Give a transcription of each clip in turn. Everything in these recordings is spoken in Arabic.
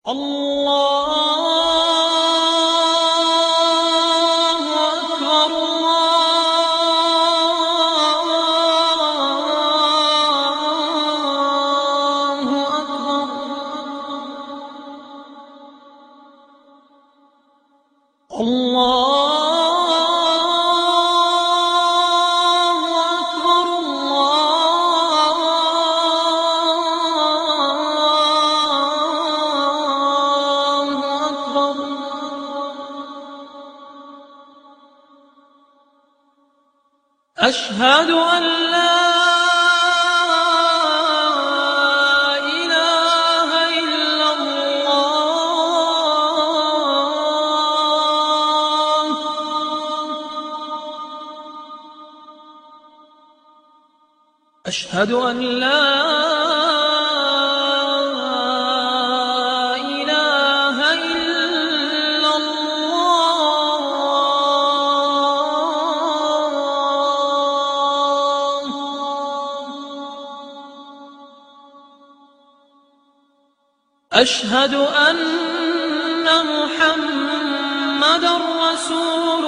الله أكبر الله أكبر أشهد أن لا إله إلا الله أشهد أن لا إله إلا الله أشهد أن محمدًا رسول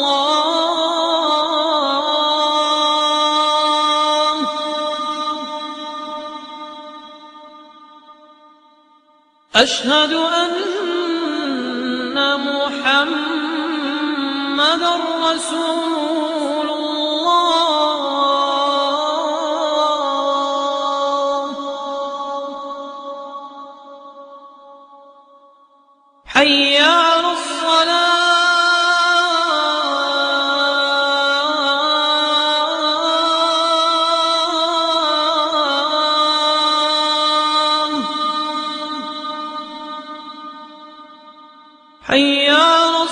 الله أشهد أن محمدًا رسول الله حي على الصلاة حي على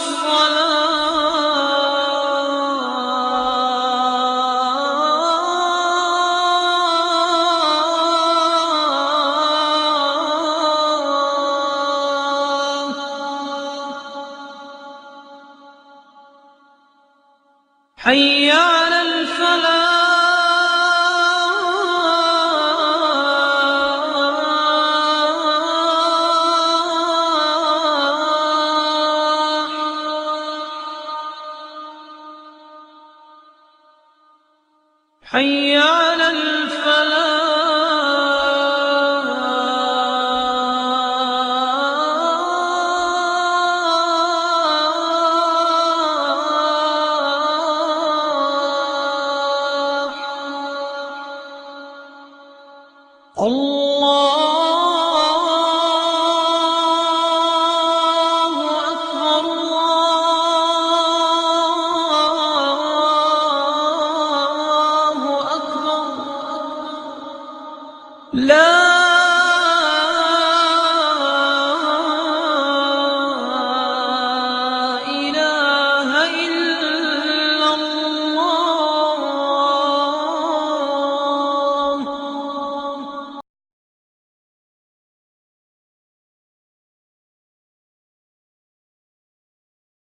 الصلاة حي على الفلاح حي على الفلاح الله